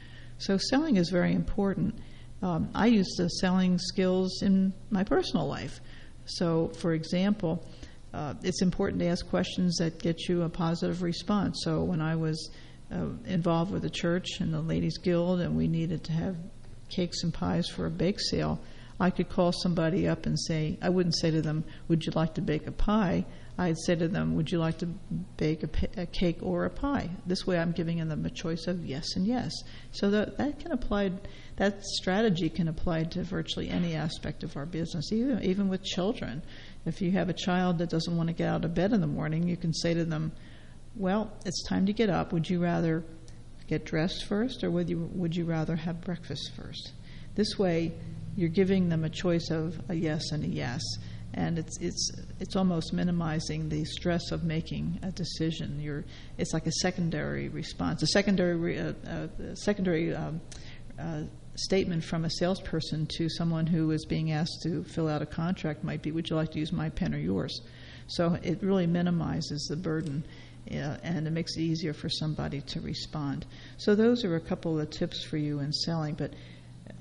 So selling is very important. Um, I use the selling skills in my personal life. So, for example, uh, it's important to ask questions that get you a positive response. So when I was uh, involved with the church and the Ladies Guild, and we needed to have cakes and pies for a bake sale, I could call somebody up and say, I wouldn't say to them, would you like to bake a pie? I'd say to them, would you like to bake a, a cake or a pie? This way I'm giving them a choice of yes and yes. So that, that can apply, that strategy can apply to virtually any aspect of our business, even, even with children. If you have a child that doesn't want to get out of bed in the morning, you can say to them, well, it's time to get up. Would you rather get dressed first, or would you, would you rather have breakfast first? This way you're giving them a choice of a yes and a yes. And it's it's it's almost minimizing the stress of making a decision. You're it's like a secondary response, a secondary uh, uh, secondary um, uh, statement from a salesperson to someone who is being asked to fill out a contract might be, "Would you like to use my pen or yours?" So it really minimizes the burden, uh, and it makes it easier for somebody to respond. So those are a couple of tips for you in selling, but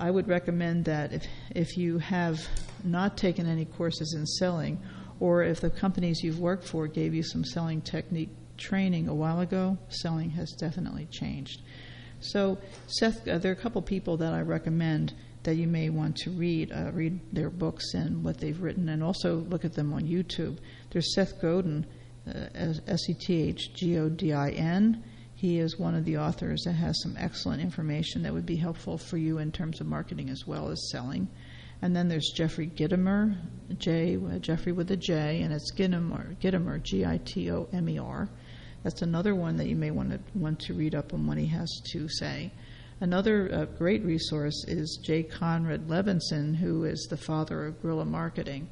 I would recommend that if if you have not taken any courses in selling, or if the companies you've worked for gave you some selling technique training a while ago, selling has definitely changed. So, Seth, uh, there are a couple people that I recommend that you may want to read, uh, read their books and what they've written, and also look at them on YouTube. There's Seth Godin, uh, S E T H G O D I N. He is one of the authors that has some excellent information that would be helpful for you in terms of marketing as well as selling. And then there's Jeffrey Gitomer, J, uh, Jeffrey with a J, and it's Gitomer, Gitomer, G I T O M E R. That's another one that you may want to want to read up on what he has to say. Another uh, great resource is J. Conrad Levinson, who is the father of guerrilla marketing.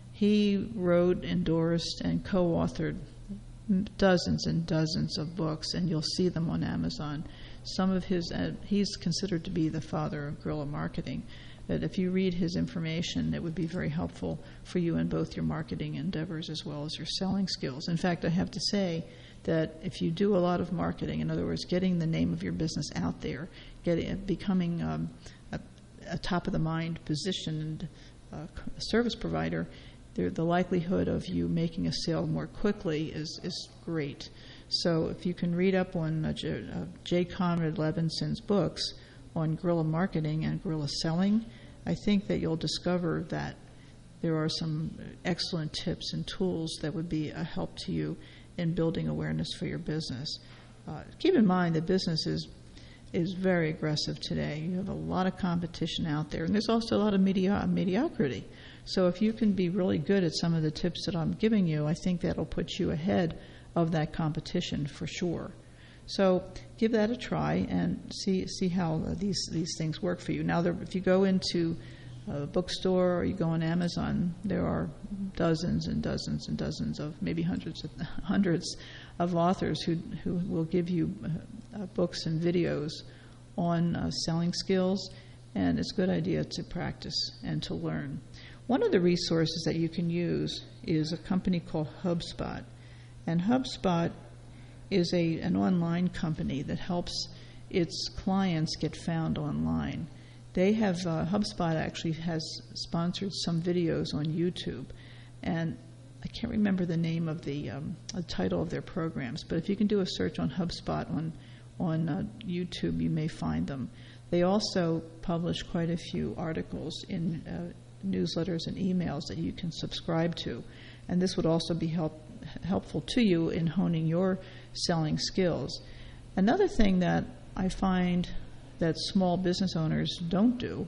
He wrote, endorsed, and co-authored dozens and dozens of books, and you'll see them on Amazon. Some of his, uh, he's considered to be the father of guerrilla marketing. But if you read his information, it would be very helpful for you in both your marketing endeavors as well as your selling skills. In fact, I have to say that if you do a lot of marketing, in other words, getting the name of your business out there, getting, becoming um, a, a top-of-the-mind positioned uh, service provider, the, the likelihood of you making a sale more quickly is, is great. So if you can read up on uh, J, uh, J. Conrad Levinson's books on guerrilla marketing and guerrilla selling, I think that you'll discover that there are some excellent tips and tools that would be a help to you in building awareness for your business. Uh, keep in mind that business is, is very aggressive today. You have a lot of competition out there, and there's also a lot of medio- mediocrity. So if you can be really good at some of the tips that I'm giving you, I think that'll put you ahead of that competition for sure. So give that a try and see see how uh, these these things work for you. Now, there, if you go into a bookstore or you go on Amazon, there are dozens and dozens and dozens of, maybe hundreds of, hundreds of authors who who will give you uh, books and videos on uh, selling skills, and it's a good idea to practice and to learn. One of the resources that you can use is a company called HubSpot, and HubSpot is a an online company that helps its clients get found online. They have, uh, HubSpot actually has sponsored some videos on YouTube, and I can't remember the name of the, um, the title of their programs, but if you can do a search on HubSpot on, on uh, YouTube, you may find them. They also publish quite a few articles in uh, newsletters and emails that you can subscribe to, and this would also be help, helpful to you in honing your selling skills. Another thing that I find that small business owners don't do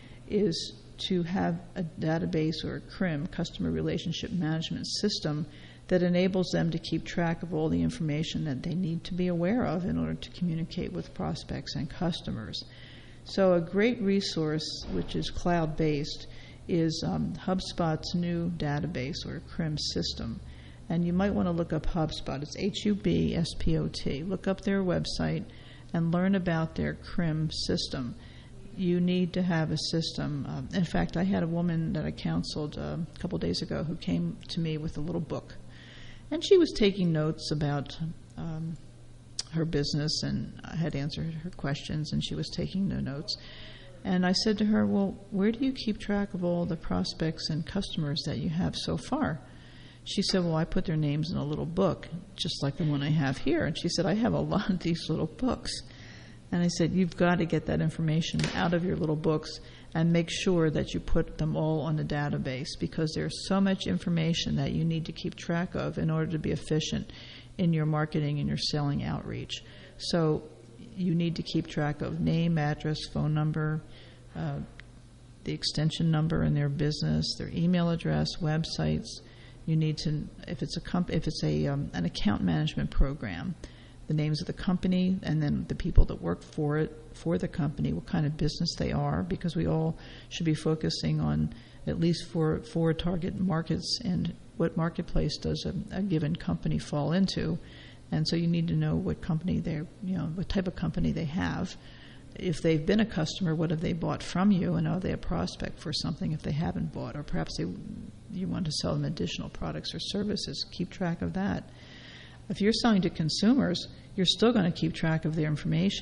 is to have a database or a C R I M, Customer Relationship Management System, that enables them to keep track of all the information that they need to be aware of in order to communicate with prospects and customers. So a great resource, which is cloud-based, is um, HubSpot's new database or C R I M system. And you might want to look up HubSpot. It's H U B S P O T. Look up their website and learn about their C R I M system. You need to have a system. Um, in fact, I had a woman that I counseled uh, a couple days ago who came to me with a little book. And she was taking notes about um, her business, and I had answered her questions, and she was taking no notes. And I said to her, well, where do you keep track of all the prospects and customers that you have so far? She said, well, I put their names in a little book, just like the one I have here. And she said, I have a lot of these little books. And I said, you've got to get that information out of your little books and make sure that you put them all on the database, because there's so much information that you need to keep track of in order to be efficient in your marketing and your selling outreach. So you need to keep track of name, address, phone number, uh, the extension number in their business, their email address, websites. You need to, if it's a comp, if it's a um, an account management program, the names of the company, and then the people that work for it, for the company, what kind of business they are, because we all should be focusing on at least four, four target markets and what marketplace does a, a given company fall into. And so you need to know what company they're, you know, what type of company they have. If they've been a customer, what have they bought from you, and are they a prospect for something if they haven't bought, or perhaps they, you want to sell them additional products or services. Keep track of that. If you're selling to consumers, you're still going to keep track of their information.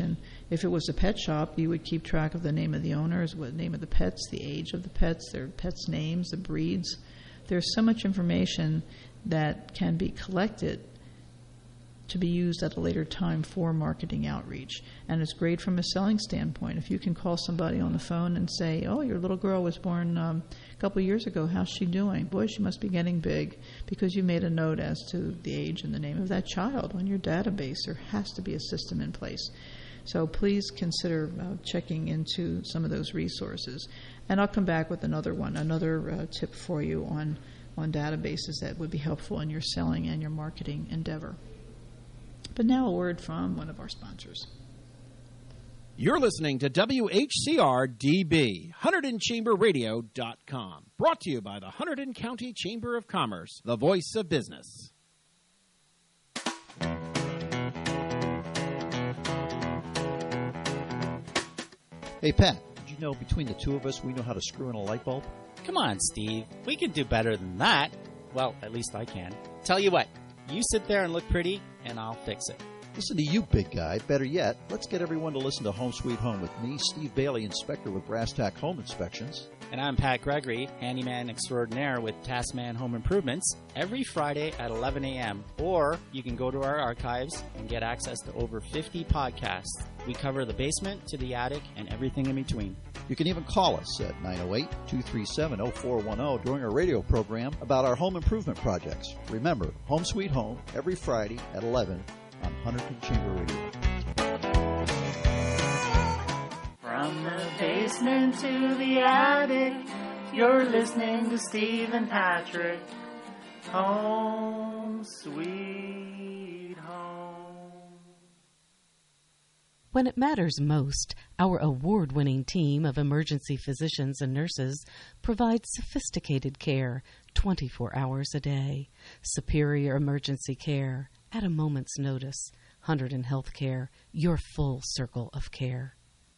If it was a pet shop, you would keep track of the name of the owners, the name of the pets, the age of the pets, their pets' names, the breeds. There's so much information that can be collected to be used at a later time for marketing outreach. And it's great from a selling standpoint. If you can call somebody on the phone and say, oh, your little girl was born um, a couple of years ago, how's she doing? Boy, she must be getting big, because you made a note as to the age and the name of that child on your database. There has to be a system in place. So please consider uh, checking into some of those resources. And I'll come back with another one, another uh, tip for you on, on databases that would be helpful in your selling and your marketing endeavor. But now a word from one of our sponsors. You're listening to W H C R D B, Hunterdon Chamber Radio dot com. Brought to you by the Hunterdon County Chamber of Commerce, the voice of business. Hey, Pat, did you know between the two of us we know how to screw in a light bulb? Come on, Steve. We can do better than that. Well, at least I can. Tell you what, you sit there and look pretty, and I'll fix it. Listen to you, big guy. Better yet, let's get everyone to listen to Home Sweet Home with me, Steve Bailey, inspector with Brass Tack Home Inspections. And I'm Pat Gregory, handyman extraordinaire with Taskman Home Improvements, every Friday at eleven a.m. Or you can go to our archives and get access to over fifty podcasts. We cover the basement to the attic and everything in between. You can even call us at nine oh eight, two three seven, oh four one oh during our radio program about our home improvement projects. Remember, Home Sweet Home, every Friday at eleven on Hunterdon Chamber Radio. From the basement to the attic, you're listening to Steve and Patrick. Home Sweet Home. When it matters most, our award-winning team of emergency physicians and nurses provides sophisticated care twenty-four hours a day. Superior emergency care at a moment's notice. Hunterdon Healthcare, your full circle of care.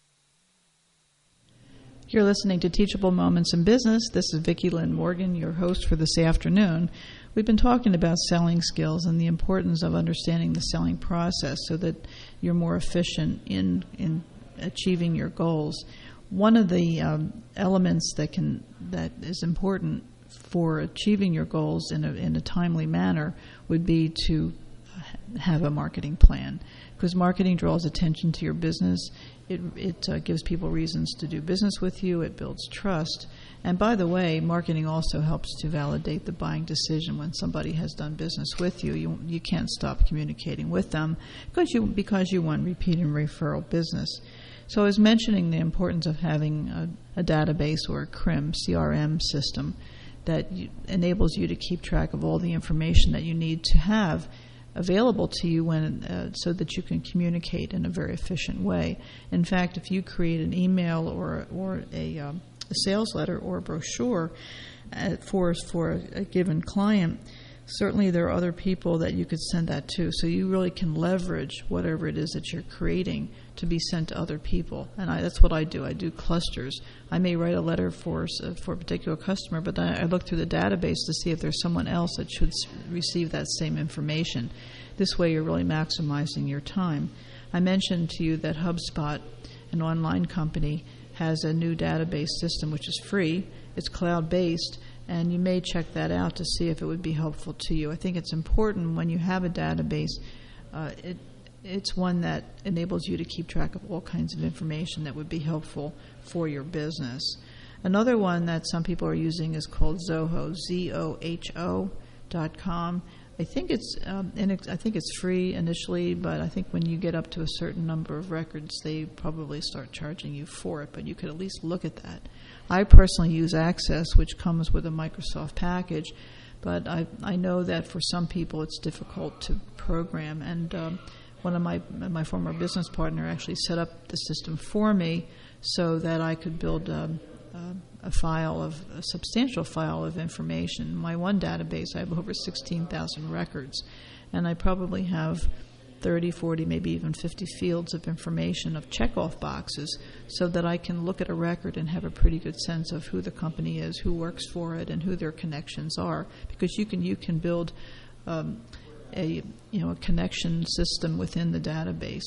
You're listening to Teachable Moments in Business. This is Vicki Lynn Morgan, your host for this afternoon. We've been talking about selling skills and the importance of understanding the selling process so that you're more efficient in in achieving your goals. One of the um, elements that can that is important for achieving your goals in a in a timely manner would be to have a marketing plan, because marketing draws attention to your business. It, it uh, gives people reasons to do business with you. It builds trust. And by the way, marketing also helps to validate the buying decision. When somebody has done business with you, you you can't stop communicating with them because you because you want repeat and referral business. So I was mentioning the importance of having a, a database or a C R I M, C R M system that you, enables you to keep track of all the information that you need to have available to you when uh, so that you can communicate in a very efficient way. In fact, if you create an email or or a, um, a sales letter or a brochure uh, for for a given client, certainly there are other people that you could send that to. So you really can leverage whatever it is that you're creating to be sent to other people. And I, that's what I do. I do clusters. I may write a letter for uh, for a particular customer, but then I look through the database to see if there's someone else that should receive that same information. This way you're really maximizing your time. I mentioned to you that HubSpot, an online company, has a new database system which is free. It's cloud-based, and you may check that out to see if it would be helpful to you. I think it's important when you have a database, uh, it it's one that enables you to keep track of all kinds of information that would be helpful for your business. Another one that some people are using is called Zoho, Z O H O dot com. I think it's um, and it, I think it's free initially, but I think when you get up to a certain number of records, they probably start charging you for it. But you could at least look at that. I personally use Access, which comes with a Microsoft package, but I I know that for some people it's difficult to program. And um, one of my my former business partner actually set up the system for me so that I could build um, uh, a file of a substantial file of information. In my one database, I have over sixteen thousand records, and I probably have thirty, forty, maybe even fifty fields of information of checkoff boxes so that I can look at a record and have a pretty good sense of who the company is, who works for it, and who their connections are. Because you can you can build um, a you know a connection system within the database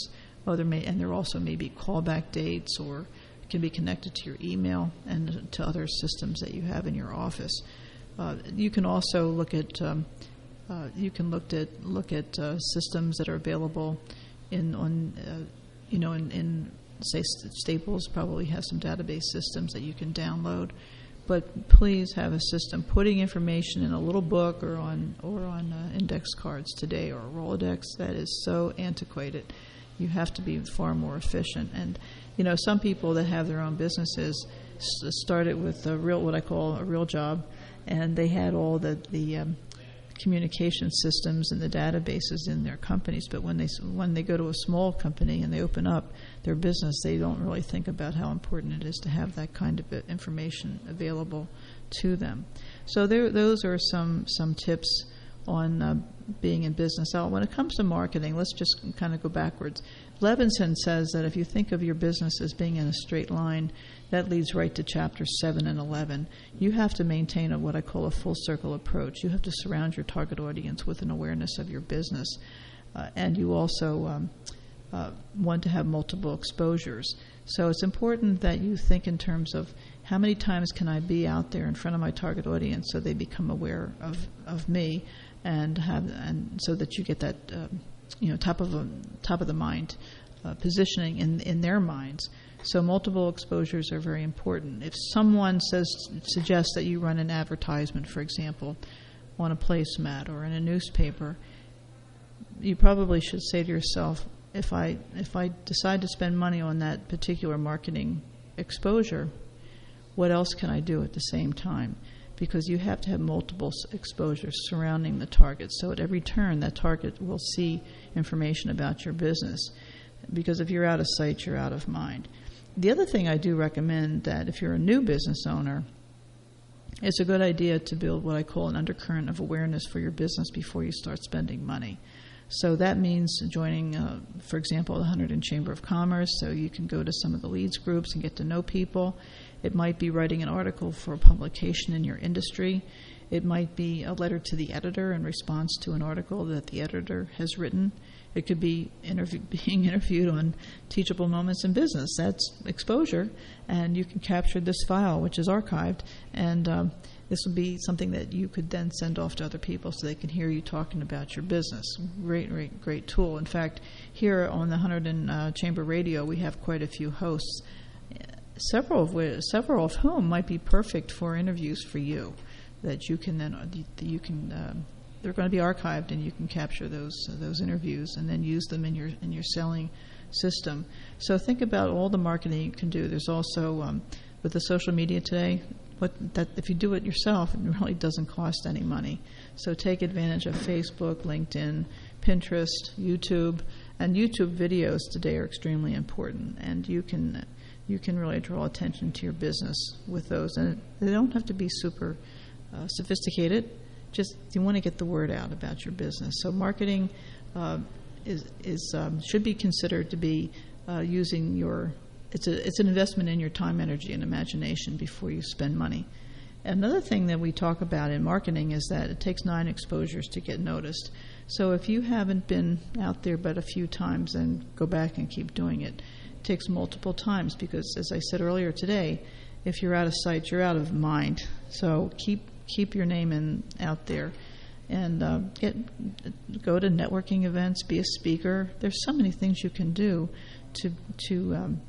Oh, there may, and there also may be callback dates, or can be connected to your email and to other systems that you have in your office. Uh, you can also look at um, uh, you can look at look at uh, systems that are available in on uh, you know in, in say Staples probably has some database systems that you can download. But please have a system. Putting information in a little book or on or on uh, index cards today, or a Rolodex, that is so antiquated. You have to be far more efficient. And you know, some people that have their own businesses started with a real, what I call a real job, and they had all the the um, communication systems and the databases in their companies. But when they when they go to a small company and they open up their business, they don't really think about how important it is to have that kind of information available to them. So there, those are some some tips on uh, being in business. Now, when it comes to marketing, let's just kind of go backwards. Levinson says that if you think of your business as being in a straight line, that leads right to chapters seven and eleven. You have to maintain a, what I call a full circle approach. You have to surround your target audience with an awareness of your business. Uh, and you also um, uh, want to have multiple exposures. So it's important that you think in terms of how many times can I be out there in front of my target audience so they become aware of, of me, and have and so that you get that uh, you know top of a, top of the mind uh, positioning in in their minds. So multiple exposures are very important. If someone says suggests that you run an advertisement, for example, on a placemat or in a newspaper, you probably should say to yourself, if I if I decide to spend money on that particular marketing exposure, what else can I do at the same time? Because you have to have multiple exposures surrounding the target. So at every turn, that target will see information about your business. Because if you're out of sight, you're out of mind. The other thing I do recommend, that if you're a new business owner, it's a good idea to build what I call an undercurrent of awareness for your business before you start spending money. So that means joining, uh, for example, the Hunterdon Chamber of Commerce, so you can go to some of the leads groups and get to know people. It might be writing an article for a publication in your industry. It might be a letter to the editor in response to an article that the editor has written. It could be interview, being interviewed on teachable moments in business. That's exposure, and you can capture this file, which is archived, and um, this would be something that you could then send off to other people so they can hear you talking about your business. Great, great, great tool. In fact, here on the Hunterdon uh, Chamber Radio, we have quite a few hosts, several of which, several of whom might be perfect for interviews for you. That you can then you can um, they're going to be archived, and you can capture those uh, those interviews and then use them in your in your selling system. So think about all the marketing you can do. There's also um, with the social media today, what that if you do it yourself, it really doesn't cost any money. So take advantage of Facebook, LinkedIn, Pinterest, YouTube, and YouTube videos today are extremely important, and you can you can really draw attention to your business with those, and they don't have to be super Uh, sophisticated. Just you want to get the word out about your business. So marketing uh, is is um, should be considered to be uh, using your. It's a it's an investment in your time, energy, and imagination before you spend money. Another thing that we talk about in marketing is that it takes nine exposures to get noticed. So if you haven't been out there but a few times, then go back and keep doing it. It takes multiple times because, as I said earlier today, if you're out of sight, you're out of mind. So keep keep your name in out there, and uh, get go to networking events, be a speaker. There's so many things you can do to to um,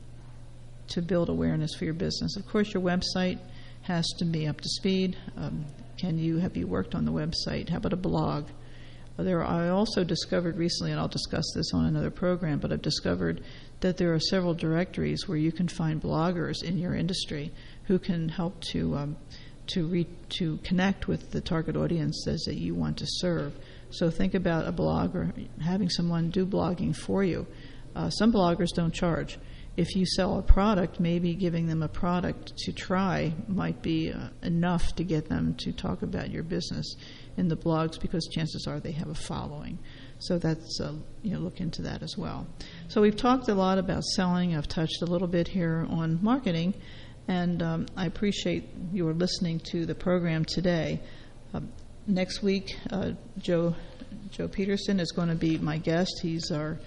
to build awareness for your business. Of course, your website has to be up to speed. Um, can you have you worked on the website? How about a blog? There, I also discovered recently, and I'll discuss this on another program, but I've discovered that there are several directories where you can find bloggers in your industry who can help to um, to re- to connect with the target audiences that you want to serve. So think about a blog or having someone do blogging for you. Uh, some bloggers don't charge. If you sell a product, maybe giving them a product to try might be uh, enough to get them to talk about your business in the blogs, because chances are they have a following. So that's uh, you know look into that as well. So we've talked a lot about selling. I've touched a little bit here on marketing, and um, I appreciate your listening to the program today. Uh, next week, uh, Joe Joe Peterson is going to be my guest. He's our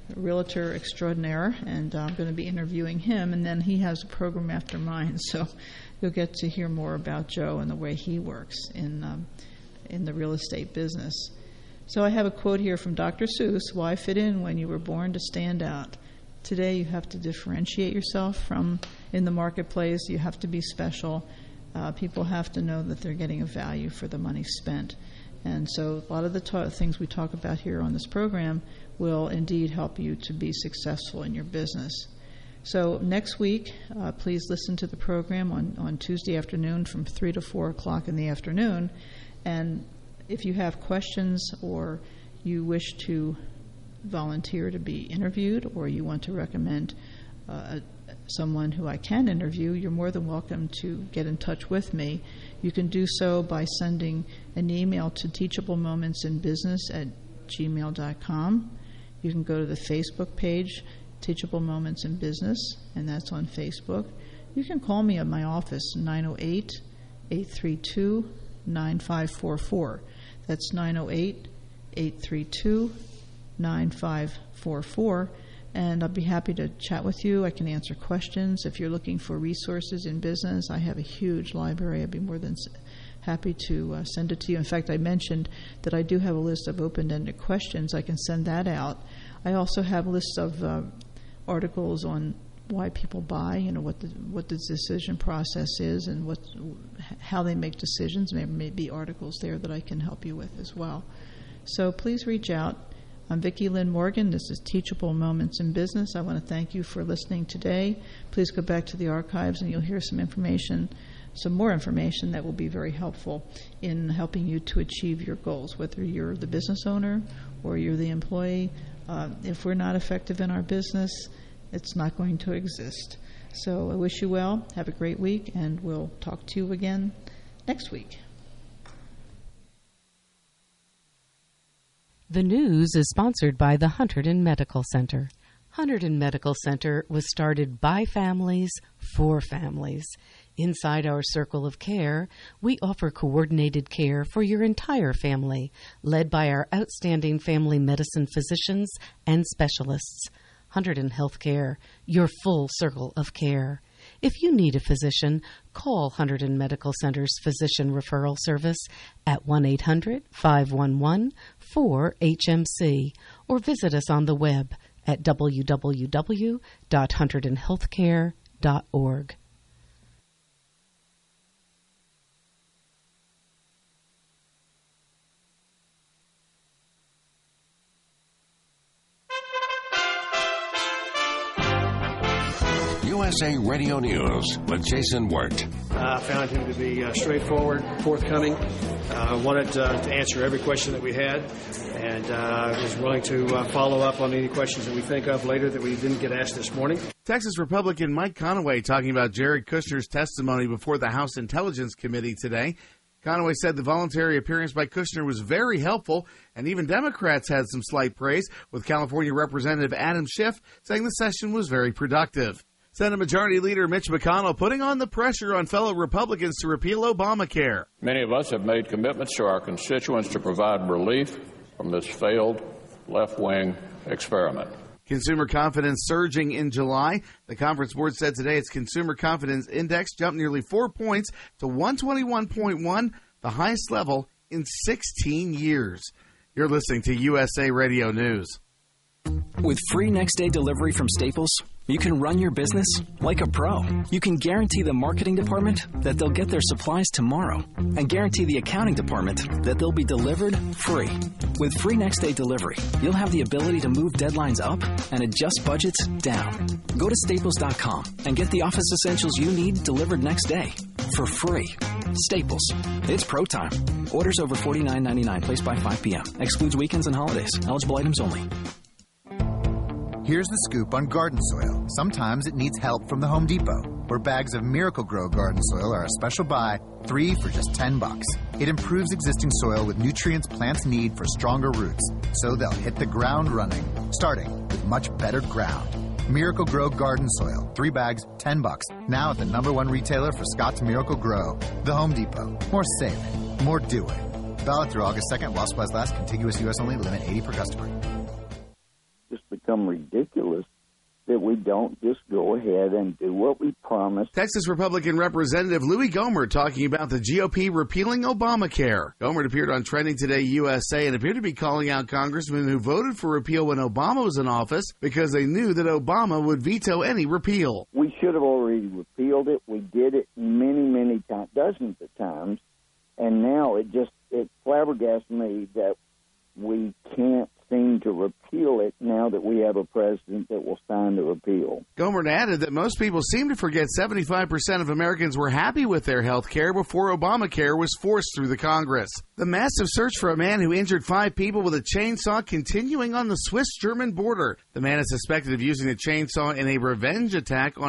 realtor extraordinaire, and I'm going to be interviewing him, and then he has a program after mine, so you'll get to hear more about Joe and the way he works in um, in the real estate business. So I have a quote here from Doctor Seuss: "Why fit in when you were born to stand out? Today you have to differentiate yourself from in the marketplace. You have to be special. Uh, people have to know that they're getting a value for the money spent." And so a lot of the ta- things we talk about here on this program will indeed help you to be successful in your business. So next week, uh, please listen to the program on, on Tuesday afternoon from three to four o'clock in the afternoon. And if you have questions or you wish to volunteer to be interviewed, or you want to recommend uh, someone who I can interview, you're more than welcome to get in touch with me. You can do so by sending an email to teachable moments in business at gmail dot com. You can go to the Facebook page, Teachable Moments in Business, and that's on Facebook. You can call me at my office, nine oh eight, eight three two, nine five four four. That's nine oh eight, eight three two, nine five four four. And I'll be happy to chat with you. I can answer questions. If you're looking for resources in business, I have a huge library. I'd be more than happy to uh, send it to you. In fact, I mentioned that I do have a list of open-ended questions. I can send that out. I also have lists of uh, articles on why people buy, you know, what the what the decision process is and what how they make decisions. Maybe, maybe articles there that I can help you with as well. So please reach out. I'm Vicki Lynn Morgan. This is Teachable Moments in Business. I want to thank you for listening today. Please go back to the archives and you'll hear some information, some more information that will be very helpful in helping you to achieve your goals, whether you're the business owner or you're the employee. Uh, if we're not effective in our business, it's not going to exist. So I wish you well. Have a great week, and we'll talk to you again next week. The news is sponsored by the Hunterdon Medical Center. Hunterdon Medical Center was started by families for families. Inside our circle of care, we offer coordinated care for your entire family, led by our outstanding family medicine physicians and specialists. Hunterdon Healthcare, your full circle of care. If you need a physician, call Hunterdon Medical Center's Physician Referral Service at one eight hundred, five one one, four H M C or visit us on the web at w w w dot hunterdon healthcare dot org. U S A Radio News with Jason Wirt. I uh, found him to be uh, straightforward, forthcoming, uh, wanted uh, to answer every question that we had, and uh, was willing to uh, follow up on any questions that we think of later that we didn't get asked this morning. Texas Republican Mike Conaway talking about Jared Kushner's testimony before the House Intelligence Committee today. Conaway said the voluntary appearance by Kushner was very helpful, and even Democrats had some slight praise, with California Representative Adam Schiff saying the session was very productive. Senate Majority Leader Mitch McConnell putting on the pressure on fellow Republicans to repeal Obamacare. Many of us have made commitments to our constituents to provide relief from this failed left-wing experiment. Consumer confidence surging in July. The Conference Board said today its Consumer Confidence Index jumped nearly four points to one twenty-one point one, the highest level in sixteen years. You're listening to U S A Radio News. With free next-day delivery from Staples, you can run your business like a pro. You can guarantee the marketing department that they'll get their supplies tomorrow and guarantee the accounting department that they'll be delivered free. With free next-day delivery, you'll have the ability to move deadlines up and adjust budgets down. Go to staples dot com and get the office essentials you need delivered next day for free. Staples. It's pro time. Orders over forty-nine ninety-nine placed by five p.m. Excludes weekends and holidays. Eligible items only. Here's the scoop on garden soil. Sometimes it needs help from the Home Depot, where bags of Miracle-Gro garden soil are a special buy, three for just ten bucks. It improves existing soil with nutrients plants need for stronger roots, so they'll hit the ground running, starting with much better ground. Miracle-Gro garden soil, three bags, ten bucks. Now at the number one retailer for Scott's Miracle-Gro, the Home Depot. More saving, more doing. Valid through August second while supplies last. Contiguous U S only. Limit eighty per customer. just become ridiculous that we don't just go ahead and do what we promised. Texas Republican Representative Louis Gohmert talking about the G O P repealing Obamacare. Gohmert appeared on Trending Today U S A and appeared to be calling out congressmen who voted for repeal when Obama was in office because they knew that Obama would veto any repeal. We should have already repealed it. We did it many, many times, dozens of times, and now it just it flabbergasts me that we can't seem to repeal it now that we have a president that will sign the repeal. Gohmert added that most people seem to forget seventy-five percent of Americans were happy with their health care before Obamacare was forced through the Congress. The massive search for a man who injured five people with a chainsaw continuing on the Swiss-German border. The man is suspected of using the chainsaw in a revenge attack on